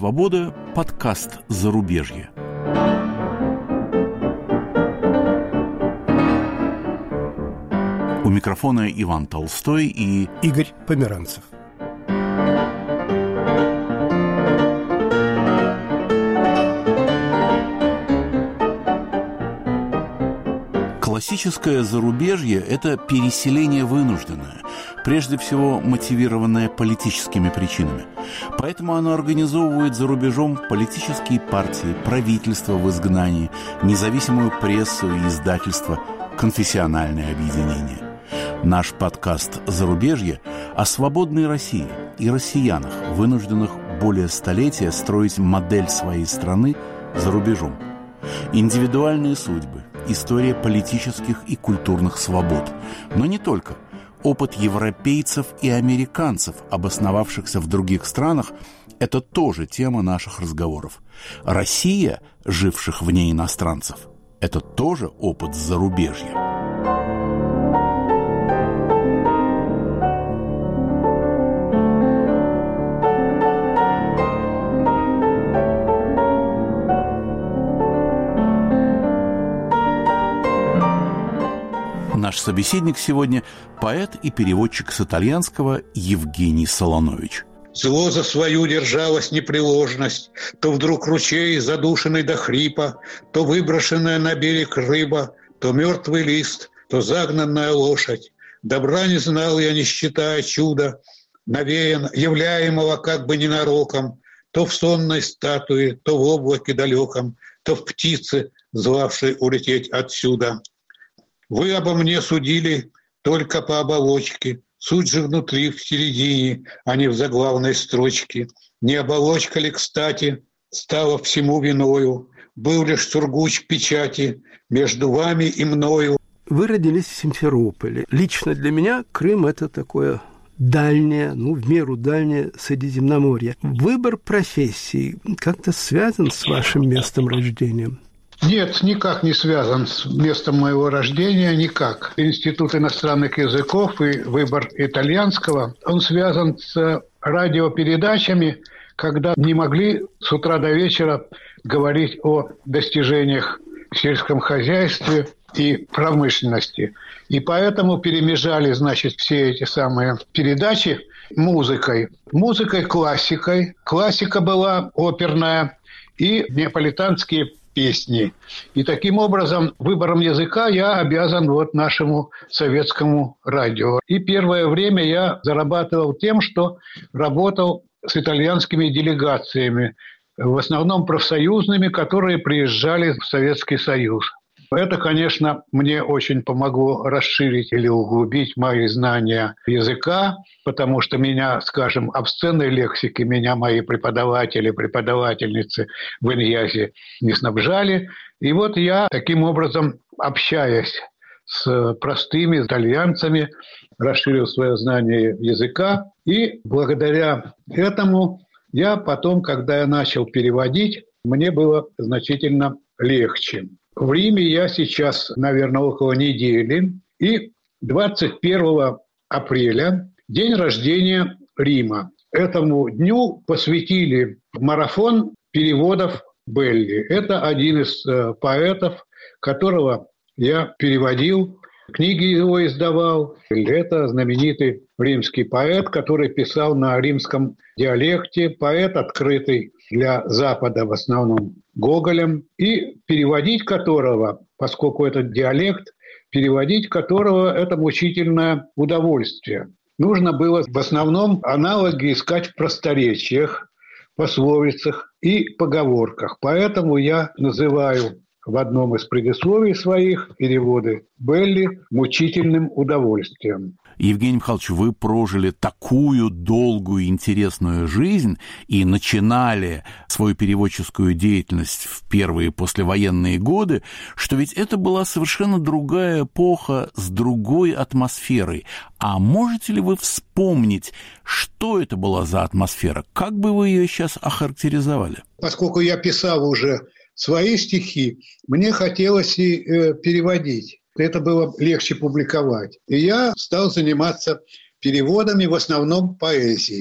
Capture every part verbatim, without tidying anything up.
свобода» – подкаст «Зарубежье». У микрофона Иван Толстой и Игорь Померанцев. Классическое зарубежье – это переселение вынужденное, прежде всего мотивированное политическими причинами. Поэтому оно организовывает за рубежом политические партии, правительства в изгнании, независимую прессу и издательство, конфессиональные объединения. Наш подкаст «Зарубежье» о свободной России и россиянах, вынужденных более столетия строить модель своей страны за рубежом. Индивидуальные судьбы, история политических и культурных свобод. Но не только. Опыт европейцев и американцев, обосновавшихся в других странах, это тоже тема наших разговоров. Россия, живших вне иностранцев, это тоже опыт зарубежья. Наш собеседник сегодня – поэт и переводчик с итальянского Евгений Солонович. Зло за свою держалась непреложность, то вдруг ручей, задушенный до хрипа, то выброшенная на берег рыба, то мертвый лист, то загнанная лошадь. Добра не знал я, не считая чуда, навеян, являемого как бы ненароком, то в сонной статуе, то в облаке далеком, то в птице, звавшей улететь отсюда. Вы обо мне судили только по оболочке, суть же внутри, в середине, а не в заглавной строчке. Не оболочка ли, кстати, стала всему виною, был лишь сургуч печати между вами и мною. Вы родились в Симферополе. Лично для меня Крым – это такое дальнее, ну, в меру дальнее Средиземноморье. Выбор профессии как-то связан с вашим местом рождения? Нет, никак не связан с местом моего рождения, никак. Институт иностранных языков и выбор итальянского, он связан с радиопередачами, когда не могли с утра до вечера говорить о достижениях в сельском хозяйстве и промышленности. И поэтому перемежали, значит, все эти самые передачи музыкой. Музыкой классикой. Классика была оперная и неаполитанские песни. И таким образом выбором языка я обязан вот нашему советскому радио. И первое время я зарабатывал тем, что работал с итальянскими делегациями, в основном профсоюзными, которые приезжали в Советский Союз. Это, конечно, мне очень помогло расширить или углубить мои знания языка, потому что меня, скажем, обсценной лексики меня мои преподаватели, преподавательницы в Иньязе не снабжали. И вот я таким образом, общаясь с простыми итальянцами, расширил свое знание языка. И благодаря этому я потом, когда я начал переводить, мне было значительно легче. В Риме я сейчас, наверное, около недели. И двадцать первого апреля день рождения Рима. Этому дню посвятили марафон переводов Белли. Это один из э, поэтов, которого я переводил, книги его издавал. Это знаменитый римский поэт, который писал на римском диалекте. Поэт, открытый для Запада в основном Гоголем, и переводить которого, поскольку этот диалект, переводить которого – это мучительное удовольствие. Нужно было в основном аналоги искать в просторечиях, пословицах и поговорках. Поэтому я называю в одном из предисловий своих переводы Белли мучительным удовольствием. Евгений Михайлович, вы прожили такую долгую и интересную жизнь и начинали свою переводческую деятельность в первые послевоенные годы, что ведь это была совершенно другая эпоха с другой атмосферой. А можете ли вы вспомнить, что это была за атмосфера? Как бы вы ее сейчас охарактеризовали? Поскольку я писал уже свои стихи, мне хотелось и э, переводить. Это было легче публиковать. И я стал заниматься переводами, в основном поэзии.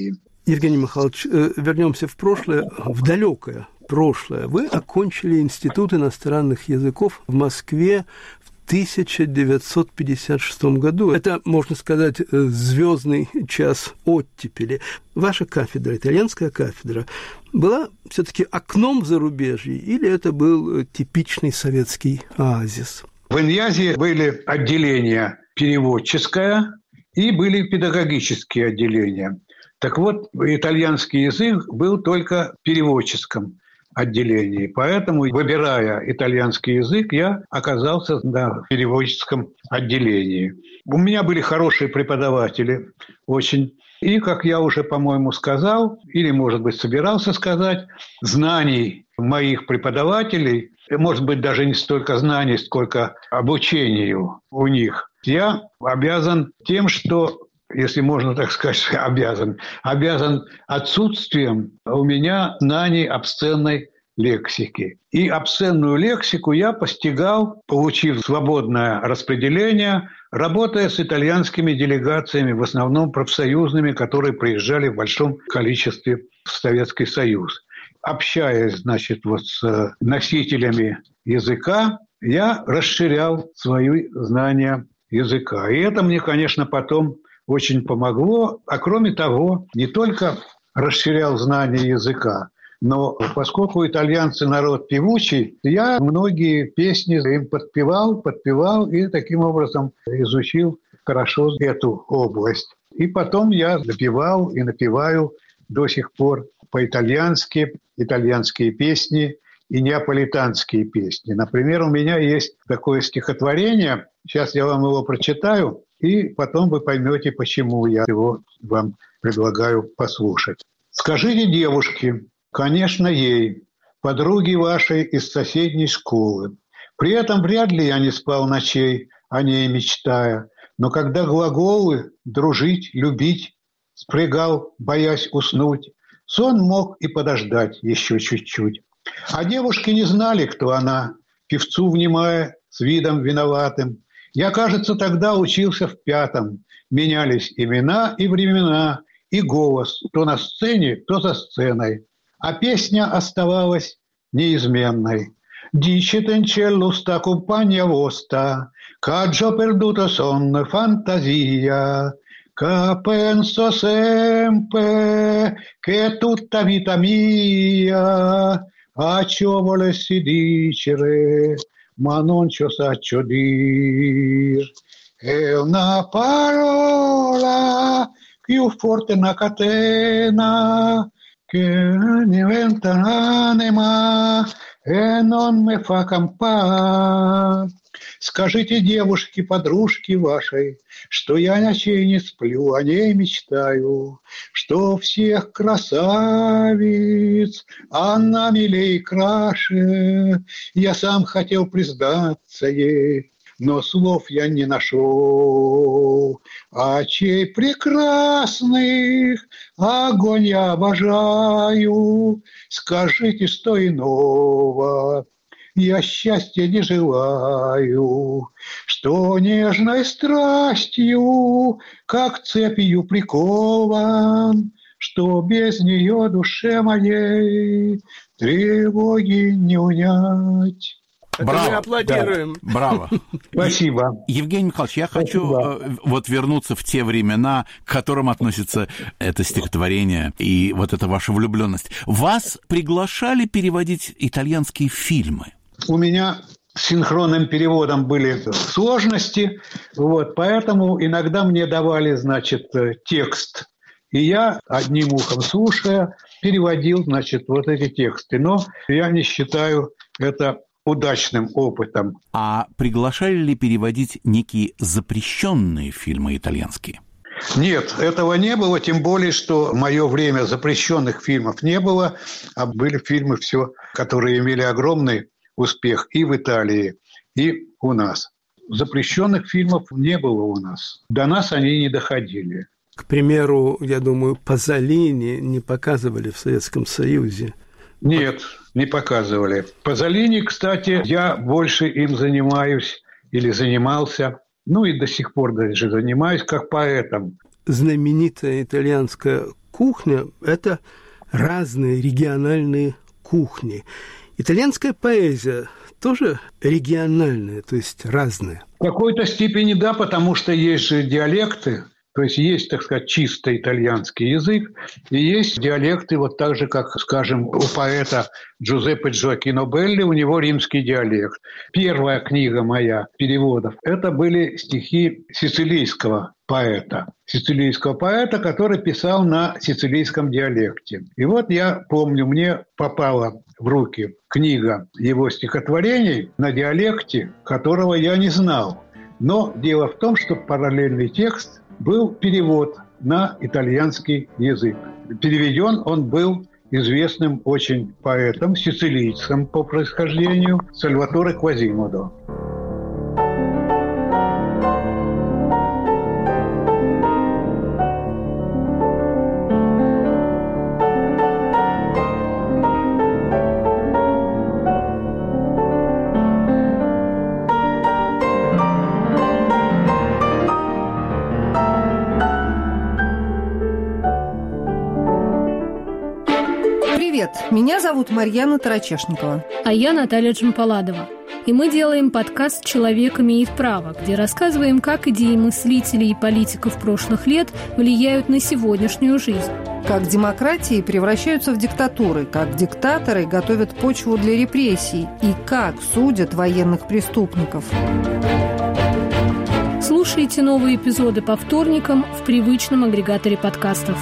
Евгений Михайлович, вернемся в прошлое, в далекое прошлое. Вы окончили Институт иностранных языков в Москве в тысяча девятьсот пятьдесят шестом году. Это, можно сказать, звездный час оттепели. Ваша кафедра, итальянская кафедра, была все-таки окном в зарубежье, или это был типичный советский оазис? В Иньязе были отделения переводческое и были педагогические отделения. Так вот, итальянский язык был только в переводческом отделении. Поэтому, выбирая итальянский язык, я оказался на переводческом отделении. У меня были хорошие преподаватели, очень. И, как я уже, по-моему, сказал, или, может быть, собирался сказать, знаний моих преподавателей, может быть, даже не столько знаний, сколько обучению у них, я обязан тем, что, если можно так сказать, обязан, обязан отсутствием у меня знаний обсценной лексики. И обсценную лексику я постигал, получив свободное распределение, работая с итальянскими делегациями, в основном профсоюзными, которые приезжали в большом количестве в Советский Союз. Общаясь, значит, вот с носителями языка, я расширял свои знания языка. И это мне, конечно, потом очень помогло. А кроме того, не только расширял знания языка, но поскольку итальянцы народ певучий, я многие песни им подпевал, подпевал и таким образом изучил хорошо эту область. И потом я напевал и напеваю до сих пор по-итальянски итальянские песни и неаполитанские песни. Например, у меня есть такое стихотворение, сейчас я вам его прочитаю, и потом вы поймете, почему я его вам предлагаю послушать. «Скажите девушке, конечно, ей, подруге вашей из соседней школы. При этом вряд ли я не спал ночей, о ней мечтая, но когда глаголы «дружить», «любить» спрягал, боясь уснуть, сон мог и подождать еще чуть-чуть. А девушки не знали, кто она, певцу внимая с видом виноватым. Я, кажется, тогда учился в пятом. Менялись имена и времена, и голос то на сцене, то за сценой. А песня оставалась неизменной. «Dicitencello sta compagna vostra, c'ho perduto son fantasia, che penso sempre che tutta vita mia a ciò volessi dicere, ma non ciò saccio dir. È una parola più forte una catena che diventa un'anima e non me fa campare. Скажите девушке, подружке вашей, что я ночей не сплю, о ней мечтаю, что всех красавиц она милей краше. Я сам хотел признаться ей, но слов я не нашел. Очей прекрасных огонь я обожаю. Скажите, что иного я счастья не желаю, что нежной страстью, как цепью прикован, что без нее душе моей тревоги не унять. Браво. Мы аплодируем. Да. Браво. Спасибо. Евгений Михайлович, я хочу Спасибо. вот вернуться в те времена, к которым относится это стихотворение и вот эта ваша влюбленность. Вас приглашали переводить итальянские фильмы? У меня с синхронным переводом были сложности, вот, поэтому иногда мне давали, значит, текст, и я, одним ухом слушая, переводил, значит, вот эти тексты. Но я не считаю это удачным опытом. А приглашали ли переводить некие запрещенные фильмы итальянские? Нет, этого не было, тем более, что в мое время запрещенных фильмов не было, а были фильмы все, которые имели огромный успех и в Италии, и у нас. Запрещенных фильмов не было у нас. До нас они не доходили. К примеру, я думаю, Пазолини не показывали в Советском Союзе. Нет, не показывали. Пазолини, кстати, я больше им занимаюсь или занимался, ну и до сих пор даже занимаюсь как поэтом. Знаменитая итальянская кухня – это разные региональные кухни. Итальянская поэзия тоже региональная, то есть разная. В какой-то степени да, потому что есть же диалекты. То есть есть, так сказать, чисто итальянский язык, и есть диалекты, вот так же, как, скажем, у поэта Джузеппе Джоаккино Белли, у него римский диалект. Первая книга моя переводов – это были стихи сицилийского поэта. Сицилийского поэта, который писал на сицилийском диалекте. И вот я помню, мне попала в руки книга его стихотворений на диалекте, которого я не знал. Но дело в том, что параллельный текст был перевод на итальянский язык. Переведен он был известным очень поэтом, сицилийцем по происхождению, Сальваторе Квазимодо. Меня зовут Марьяна Тарачешникова. А я Наталья Джампаладова. И мы делаем подкаст «Человек имеет право», где рассказываем, как идеи мыслителей и политиков прошлых лет влияют на сегодняшнюю жизнь. Как демократии превращаются в диктатуры, как диктаторы готовят почву для репрессий и как судят военных преступников. Слушайте новые эпизоды по вторникам в привычном агрегаторе подкастов.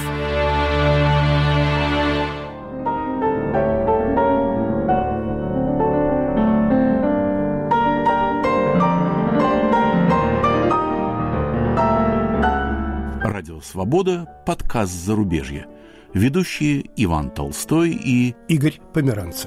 «Свобода», подкаст «Зарубежье». Ведущие Иван Толстой и Игорь Померанцев.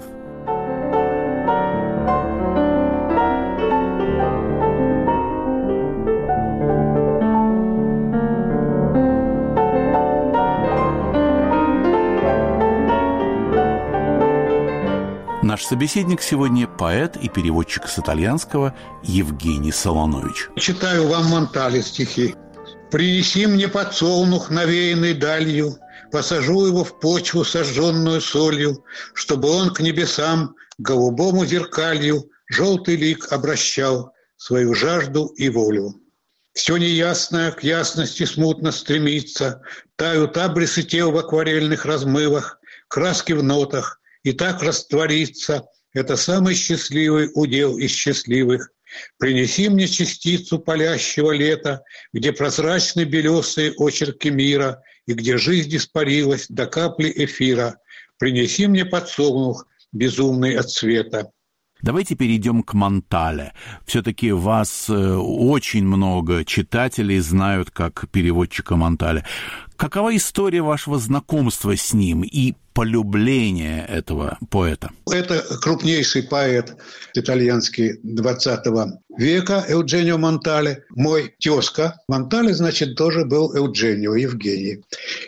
Наш собеседник сегодня поэт и переводчик с итальянского Евгений Солонович. Читаю вам Монтале стихи. «Принеси мне подсолнух, навеянный далью, посажу его в почву, сожженную солью, чтобы он к небесам, к голубому зеркалью, желтый лик обращал свою жажду и волю. Все неясное к ясности смутно стремится, тают абрисы тел в акварельных размывах, краски в нотах, и так растворится — это самый счастливый удел из счастливых. Принеси мне частицу палящего лета, где прозрачны белесые очерки мира и где жизнь испарилась до капли эфира. Принеси мне подсолнух, безумный от света». Давайте перейдем к Монтале. Все-таки вас очень много читателей знают как переводчика Монтале. Какова история вашего знакомства с ним и полюбления этого поэта? Это крупнейший поэт итальянский двадцатого века Эудженио Монтале. Мой тезка Монтале, значит, тоже был Эудженио, Евгений.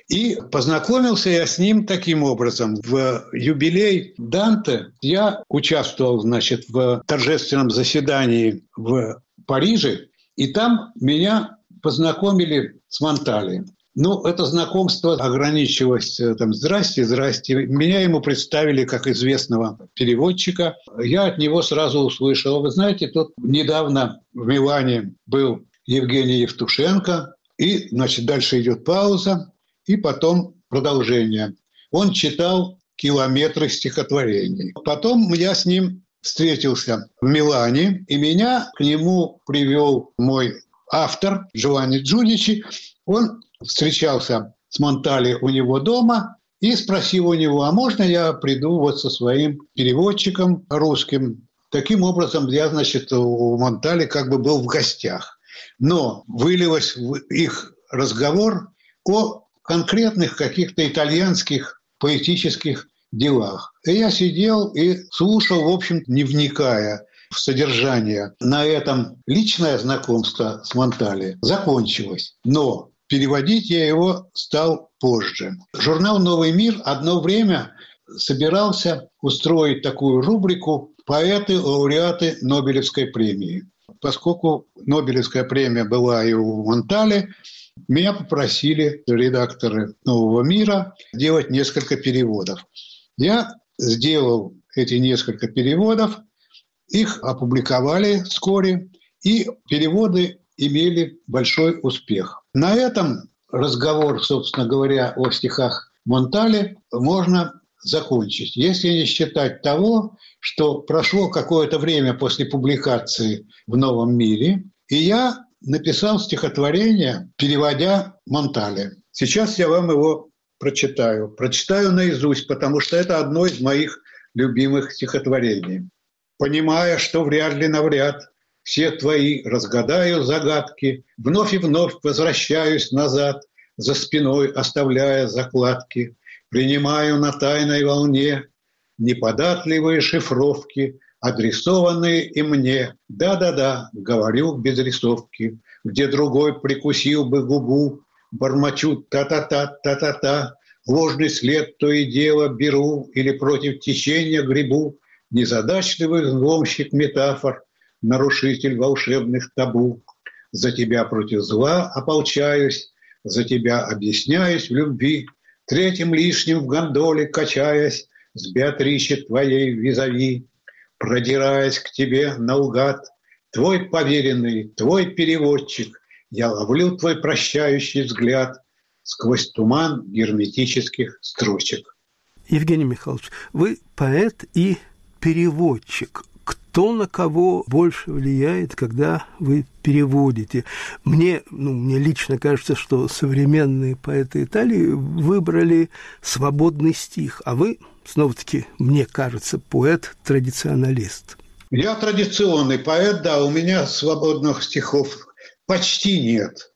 И познакомился я с ним таким образом. В юбилей Данте я участвовал, значит, в торжественном заседании в Париже, и там меня познакомили с Монтале. Ну, это знакомство ограничивалось там «здрасте, здрасте». Меня ему представили как известного переводчика. Я от него сразу услышал: вы знаете, тут недавно в Милане был Евгений Евтушенко, и, значит, дальше идет пауза, и потом продолжение. Он читал километры стихотворений. Потом я с ним встретился в Милане, и меня к нему привел мой автор Джованни Джудичи. Он встречался с Монтале у него дома и спросил у него: а можно я приду вот со своим переводчиком русским? Таким образом, я, значит, у Монтале как бы был в гостях. Но вылилось в их разговор о конкретных каких-то итальянских поэтических делах. И я сидел и слушал, в общем, не вникая в содержание. На этом личное знакомство с Монтале закончилось. Но переводить я его стал позже. Журнал «Новый мир» одно время собирался устроить такую рубрику «Поэты, лауреаты Нобелевской премии». поскольку Нобелевская премия была и у Монтале, меня попросили редакторы «Нового мира» делать несколько переводов. Я сделал эти несколько переводов, их опубликовали вскоре, и переводы имели большой успех. На этом разговор, собственно говоря, о стихах Монтале можно закончить, если не считать того, что прошло какое-то время после публикации в «Новом мире», и я написал стихотворение, переводя Монтале. Сейчас я вам его прочитаю. Прочитаю наизусть, потому что это одно из моих любимых стихотворений. «Понимая, что вряд ли навряд все твои разгадаю загадки, вновь и вновь возвращаюсь назад, за спиной оставляя закладки, принимаю на тайной волне неподатливые шифровки, адресованные и мне. Да-да-да, говорю без рисовки, где другой прикусил бы губу, бормочу та-та-та, та-та-та, ложный след то и дело беру или против течения гребу, незадачливый взломщик метафор, нарушитель волшебных табу. За тебя против зла ополчаюсь, за тебя объясняюсь в любви, третьим лишним в гондоле качаясь, с Беатриче твоей визави, продираясь к тебе наугад, твой поверенный, твой переводчик, я ловлю твой прощающий взгляд сквозь туман герметических строчек. Евгений Михайлович, вы поэт и переводчик. Кто на кого больше влияет, когда вы переводите? Мне, ну, мне лично кажется, что современные поэты Италии выбрали свободный стих, а вы, снова-таки, мне кажется, поэт-традиционалист. Я традиционный поэт, да, у меня свободных стихов почти нет.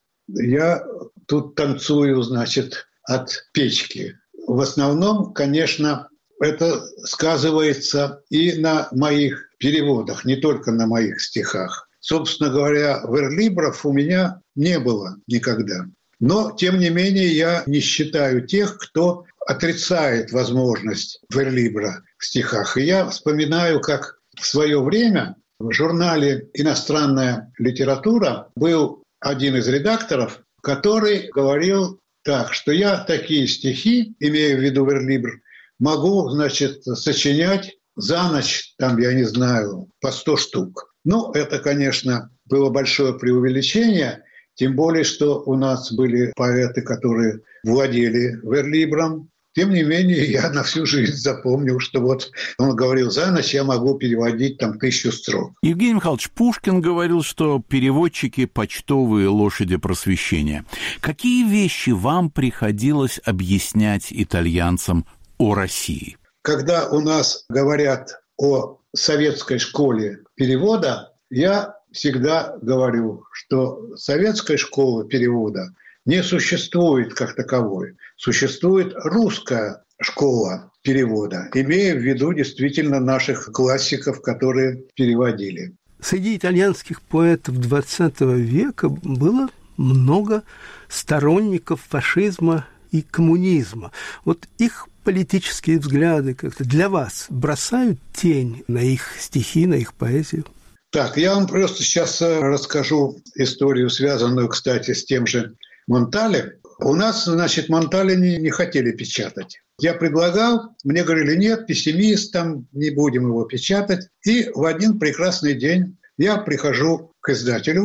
Я тут танцую, значит, от печки. В основном, конечно, это сказывается и на моих переводах, не только на моих стихах. Собственно говоря, верлибров у меня не было никогда. Но, тем не менее, я не считаю тех, кто отрицает возможность верлибра в стихах. И я вспоминаю, как в свое время в журнале «Иностранная литература» был один из редакторов, который говорил так, что я такие стихи, имея в виду верлибр, могу, значит, сочинять за ночь, там, я не знаю, по сто штук. Ну, это, конечно, было большое преувеличение, тем более, что у нас были поэты, которые владели верлибром. Тем не менее, я на всю жизнь запомнил, что вот он говорил, за ночь я могу переводить там тысячу строк. Евгений Михайлович, Пушкин говорил, что переводчики – почтовые лошади просвещения. Какие вещи вам приходилось объяснять итальянцам о России? Когда у нас говорят о советской школе перевода, я всегда говорю, что советской школы перевода не существует как таковой. Существует русская школа перевода, имея в виду действительно наших классиков, которые переводили. Среди итальянских поэтов двадцатого века было много сторонников фашизма и коммунизма. Вот их политические взгляды как-то для вас бросают тень на их стихи, на их поэзию? Так, я вам просто сейчас расскажу историю, связанную, кстати, с тем же Монтале. У нас, значит, Монтале не, не хотели печатать. Я предлагал, мне говорили, нет, пессимист, там не будем его печатать. И в один прекрасный день я прихожу к издателю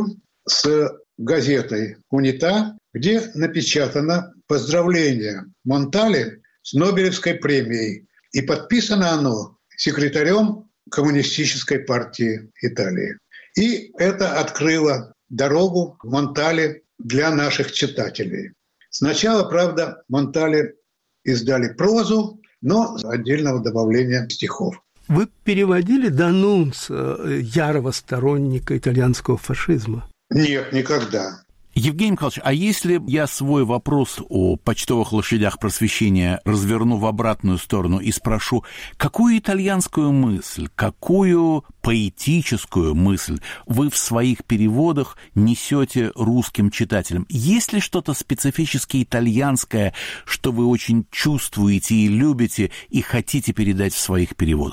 с газетой «Унита», где напечатано поздравление Монтале с Нобелевской премией. И подписано оно секретарем Коммунистической партии Италии. И это открыло дорогу Монтале для наших читателей. Сначала, правда, Монтале издали прозу, но с отдельного добавления стихов. Вы переводили Данунца, ярого сторонника итальянского фашизма? Нет, никогда. Евгений Михайлович, а если я свой вопрос о почтовых лошадях просвещения разверну в обратную сторону и спрошу, какую итальянскую мысль, какую поэтическую мысль вы в своих переводах несете русским читателям? Есть ли что-то специфически итальянское, что вы очень чувствуете и любите, и хотите передать в своих переводах?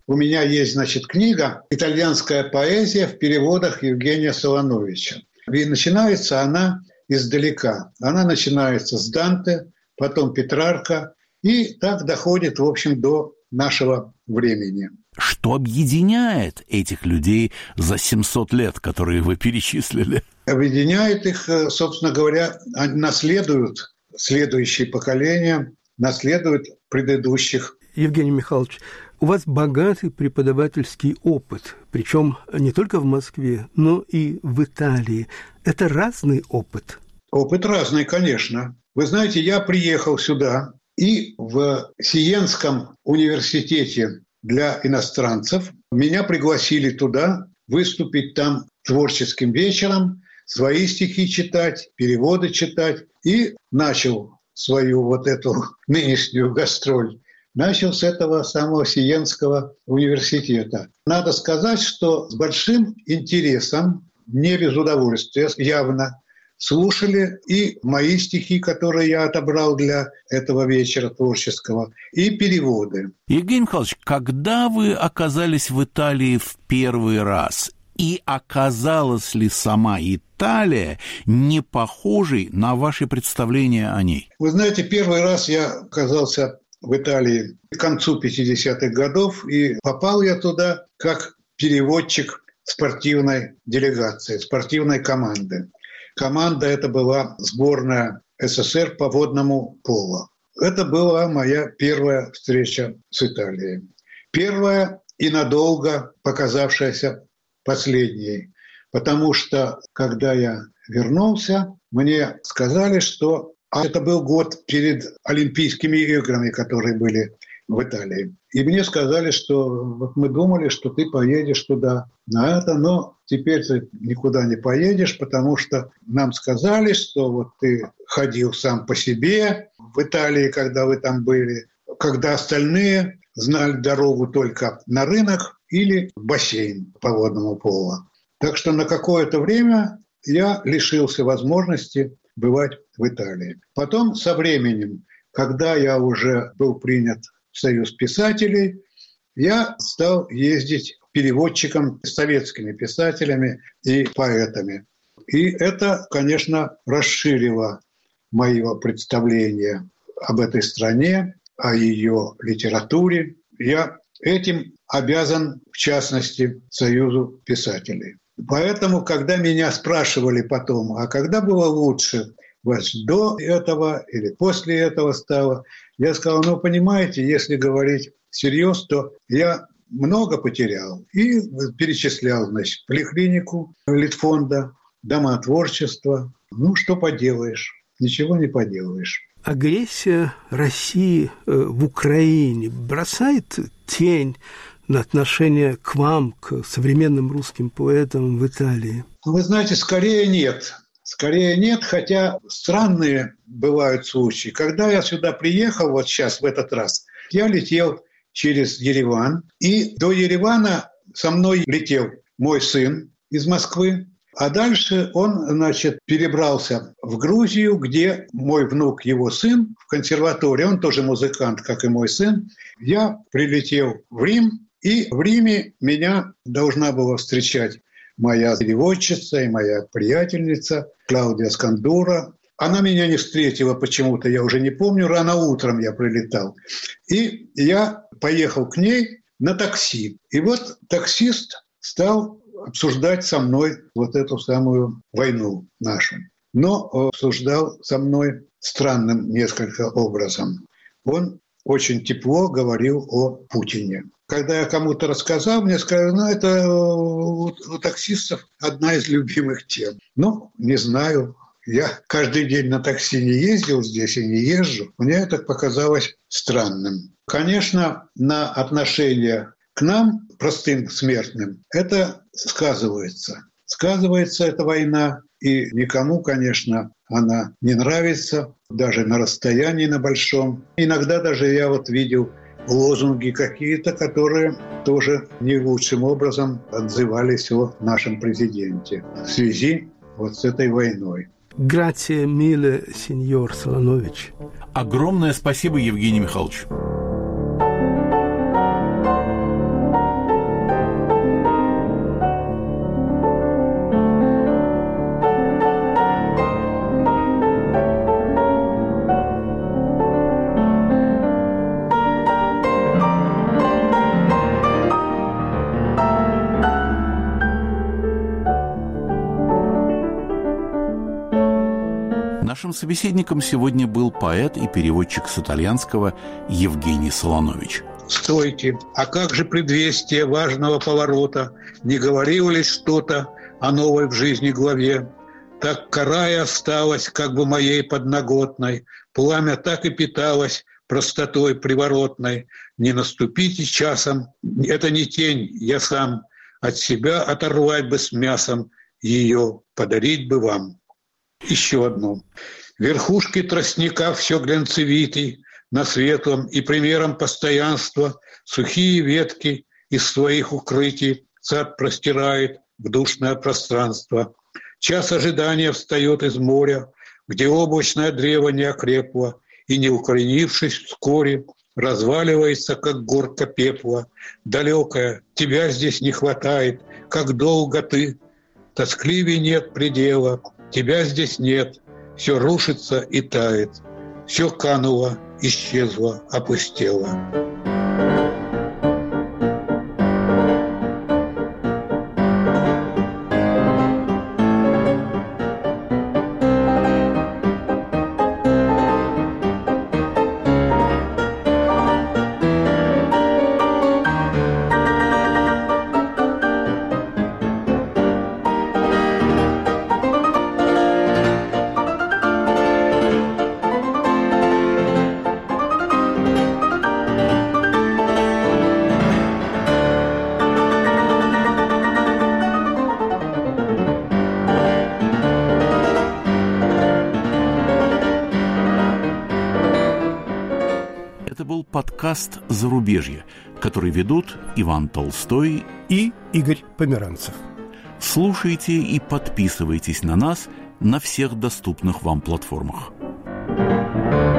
у меня есть, значит, книга «Итальянская поэзия» в переводах Евгения Солоновича. И начинается она издалека. Она начинается с Данте, потом Петрарка, и так доходит, в общем, до нашего времени. Что объединяет этих людей за семьсот лет, которые вы перечислили? Объединяет их, собственно говоря, наследуют следующие поколения, наследуют предыдущих. Евгений Михайлович, у вас богатый преподавательский опыт, причем не только в Москве, но и в Италии. Это разный опыт? Опыт разный, конечно. Вы знаете, я приехал сюда, и в Сиенском университете для иностранцев меня пригласили туда выступить там творческим вечером, свои стихи читать, переводы читать. И начал свою вот эту нынешнюю гастроль. Начал с этого самого Сиенского университета. Надо сказать, что с большим интересом, не без удовольствия, явно, слушали и мои стихи, которые я отобрал для этого вечера творческого, и переводы. Евгений Михайлович, когда вы оказались в Италии в первый раз? И оказалась ли сама Италия не похожей на ваши представления о ней? Вы знаете, первый раз я оказался в Италии к концу пятидесятых годов, и попал я туда как переводчик спортивной делегации, спортивной команды. Команда это была сборная СССР по водному поло. Это была моя первая встреча с Италией. Первая и надолго показавшаяся последней. Потому что, когда я вернулся, мне сказали, что а это был год перед Олимпийскими играми, которые были в Италии. И мне сказали, что вот мы думали, что ты поедешь туда на это, но теперь ты никуда не поедешь, потому что нам сказали, что вот ты ходил сам по себе в Италии, когда вы там были, когда остальные знали дорогу только на рынок или в бассейн по водному поло. Так что на какое-то время я лишился возможности бывать в Италии. Потом со временем, когда я уже был принят в Союз писателей, я стал ездить переводчиком с советскими писателями и поэтами. И это, конечно, расширило моего представления об этой стране, о ее литературе. Я этим обязан, в частности, Союзу писателей. Поэтому, когда меня спрашивали потом, а когда было лучше, вас до этого или после этого стало, я сказал, ну, понимаете, если говорить всерьез, то я много потерял. И перечислял, значит, поликлинику Литфонда, дома творчества. Ну, что поделаешь, ничего не поделаешь. Агрессия России в Украине бросает тень на отношение к вам, к современным русским поэтам в Италии? Вы знаете, скорее нет. Скорее нет, хотя странные бывают случаи. Когда я сюда приехал, вот сейчас, в этот раз, я летел через Ереван, и до Еревана со мной летел мой сын из Москвы, а дальше он, значит, перебрался в Грузию, где мой внук, его сын, в консерватории, он тоже музыкант, как и мой сын. Я прилетел в Рим, и в Риме меня должна была встречать моя переводчица и моя приятельница Клаудия Скандура. Она меня не встретила почему-то, я уже не помню, рано утром я прилетал. И я поехал к ней на такси. И вот таксист стал обсуждать со мной вот эту самую войну нашу. Но обсуждал со мной странным несколько образом. Он очень тепло говорил о Путине. Когда я кому-то рассказал, мне сказали, ну, это у таксистов одна из любимых тем. Ну, не знаю. Я каждый день на такси не ездил здесь и не езжу. Мне это показалось странным. Конечно, на отношение к нам, простым смертным, это сказывается. Сказывается эта война, и никому, конечно, она не нравится, даже на расстоянии на большом. Иногда даже я вот видел лозунги какие-то, которые тоже не лучшим образом отзывались о нашем президенте в связи вот с этой войной. Грация миле, сеньор Солонович. Огромное спасибо, Евгений Михайлович. Нашим собеседником сегодня был поэт и переводчик с итальянского Евгений Солонович. Стойте, а как же предвестие важного поворота? Не говорило ли что-то о новой в жизни главе? Так кора и осталась, как бы моей подноготной, пламя так и питалось простотой приворотной. Не наступите часом, это не тень, я сам, от себя оторвать бы с мясом, ее подарить бы вам. Еще одно. Верхушки тростника все глянцевитый, на светлом и примером постоянства сухие ветки из своих укрытий сад простирает в душное пространство. Час ожидания встает из моря, где облачное древо не окрепло, и, не укоренившись вскоре, разваливается, как горка пепла. Далекая, тебя здесь не хватает, как долго ты, тоскливей нет предела, тебя здесь нет, все рушится и тает, все кануло, исчезло, опустело. Подкаст «Зарубежье», который ведут Иван Толстой и Игорь Померанцев. Слушайте и подписывайтесь на нас на всех доступных вам платформах.